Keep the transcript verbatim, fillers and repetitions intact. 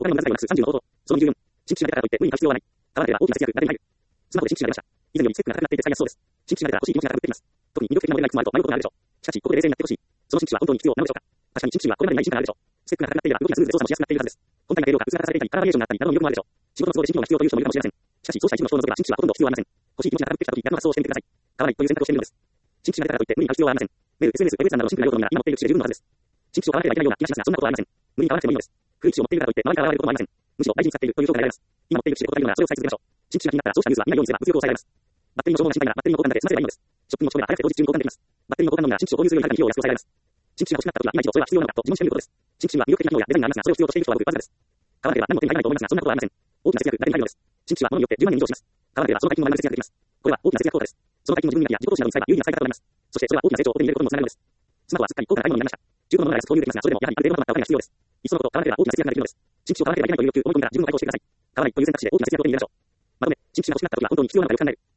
他にも無駄遣いをなくすさんじゅうの方法。そのにじゅうよん。新機種が出たからといって無理に買う必要はない。買わなければ大きな節約が手に入る。スマホで新機種が出ました。以前よりスペックが高くなっていて使いやすそうです。新機種が出たら欲しい気持ちが高くなってきます。特に魅力的なモデルがいくつもあると迷うことがあるでしょう。しかし、ここで冷静になってほしい。その新機種は本当に必要なのでしょうか。確かに新機種はこれまでにない進化があるでしょう。スペックが高くなっていれば動きがスムーズで操作もしやすくなっているはずです。本体の軽量が薄型化されていたり、カラーバリエーションがあったりなどの魅力もあるでしょう。仕事の都合で新機能が必要という人もいるかもしれません。しかし、そうした一部の人を除けば新機種はほとんど必要はありません。欲しい気持ちが高くなってきたとき、逆の発想をしてみてください。買わないという選択をしてみるのです。新機種が出たからといって無理に買う必要はありません。メール、エスエヌエス、ウェブ閲覧などの新規な用途のみなら今持っている機種で十分のはずです。新機種を買わなければいけないような気がしますが、そんなことはありません。無理に買わなくてもいいのです。古い機種を持っているからといって周りから笑われることもありません。むしろ大事に使っているという評価が得られます。今持っている機種でことがいいのならそれを使い続けましょう。新機種が気になったらそうしたニュースは見ないようにすれば物欲を抑えられます。バッテリーの消耗が心配ならバッテリーの交換だけ済ませればいいのです。ショッピングをして早くて当日中に交換できます。バッテリーの交換のみなら新機種を購入するよりはるかに費用を安く抑えられます。新機種が欲しくなった時は今一度それは必要なのかと自問してみることです。新機種は魅力的な機能やデザインがありますが、それを必要としている人はごくわずかです。買わなければ何も手に入らないと思いますが、そんなことはありません。大きな節約が手に入るのです。新機種は物によってじゅうまんえん以上します。買わなければその大金も丸々節約できます。これは大きな節約効果です。その大金も自分磨きや自己投資などに使えば有意義な使い方となります。そしてそれは大きな成長を手に入れることにもつながるのです。スマホはすっかり高価な買い物になりました。中古のものなら安く購入できますが、それでもやはりある程度のまとまったお金が必要です。いっそのこと買わなければ大きな節約ができるのです。新機種を買わなければいけないという欲求を思い込みから自分を解放してください。買わないという選択肢で大きな節約を手に入れましょう。まとめ、新機種が欲しくなった時は本当に必要なのかよく考える。